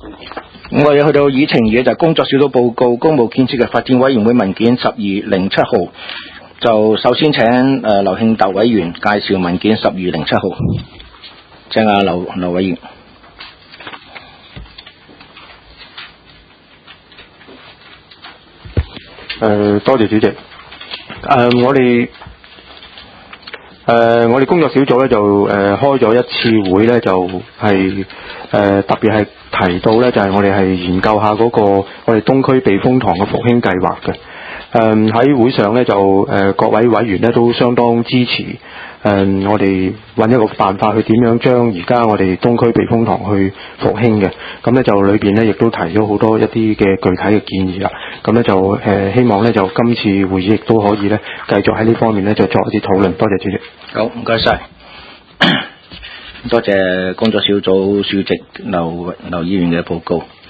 我哋去到議程嘅就工作小組報告公務建設嘅發展委員會文件1207號，就首先請劉慶達委員介紹文件1207號，請劉委員。 多謝主席。我哋工作小組咧就開咗一次會咧，就係特別係提到咧，就係我哋係研究下嗰個我哋東區避風塘嘅復興計劃嘅。喺會上咧就各位委員咧都相當支持。我哋揾一個辦法去點樣將而家我哋東區避風塘去復興嘅。咁咧就裏邊咧亦都提咗好多一啲嘅具體嘅建議啦。咁咧就希望咧就今次會議亦都可以咧繼續喺呢方面咧就作一啲討論。多謝主席。 好，唔該晒。多謝工作小組主席劉議員嘅報告。